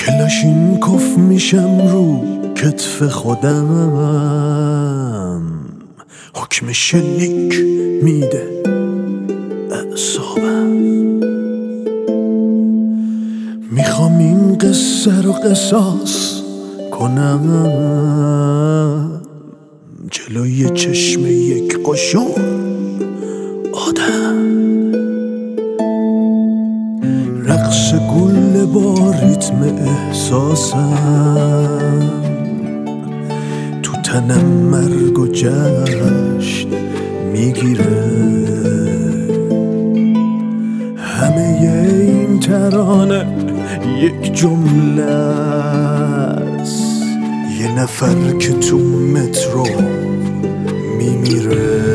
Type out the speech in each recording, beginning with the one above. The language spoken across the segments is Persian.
کلاشینکوف میشم رو کتف خودم، حکم شلیک میده اعصابم. میخوام این قصه رو قصاص کنم جلوی چشم یک قشون آدم. رقص گل با ریتم احساسم، تو تنم مرگ و جشن میگیره. همه این ترانه یک جمله است، یه نفر که تو مترو میمیره.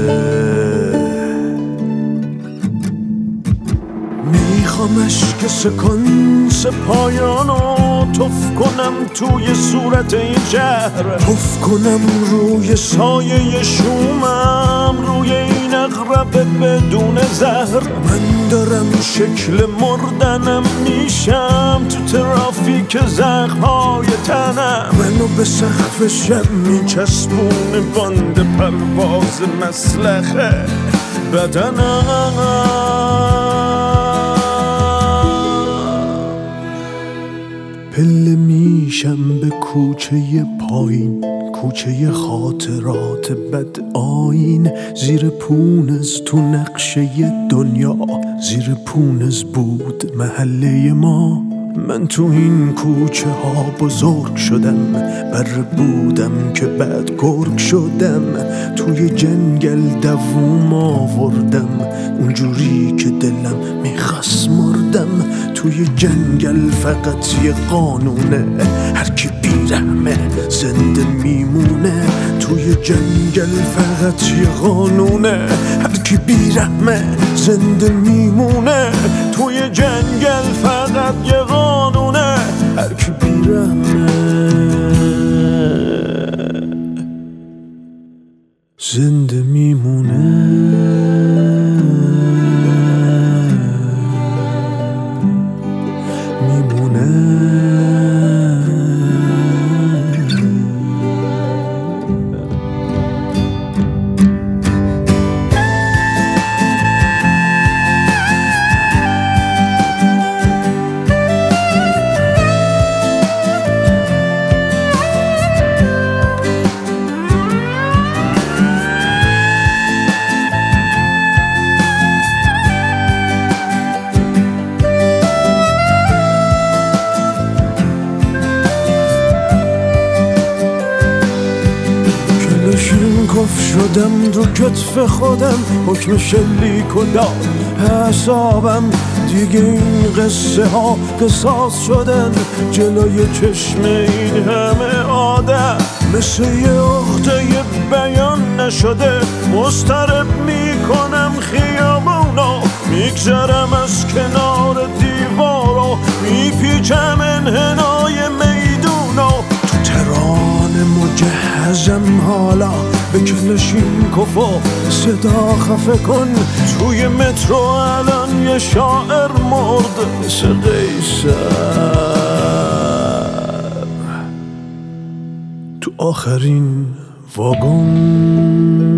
میخوام اشک سکانس پایانو تف کنم توی صورت این شهر، تف کنم روی سایه شومم، روی این اغرب بدون زهر. من دارم شکل مردنم میشم تو ترافیک زخم‌های تنم. منو به سقف شب میچسبونه باند پرواز مسلخه بدنم. پله میشم به کوچه پایین، کوچه خاطرات بد آیین. زیر پونز تو نقشه دنیا، زیر پونز بود محله ما. من تو این کوچه ها بزرگ شدم، بره بودم که بعد گرگ شدم. توی جنگل دووم آوردم، اونجوری که دلم میخواست مردم. توی جنگل فقط یه قانونه، هر کی بیرحمه زنده میمونه. توی جنگل فقط یه قانونه، هر کی بیرحمه زنده میمونه. توی جنگل فقط یه قانونه، هر کی بیرحمه زنده میمونه. کلاشینکوف شدم رو کتف خودم، حکم شلیک و داد حسابم. دیگه این قصه ها قصاص شدن جلوی چشم این همه آدم. مثل یه عقده بیان نشده مضطرب میکنم خیابونا. میگذرم از کنار دیوارا، میپیچم انحنای میدونا. تو ترانه مجهزم حالا، به کلاشینکوف و صدا خفه کن. توی مترو الان یه شاعر مرد مثل قیصر تو آخرین واگن.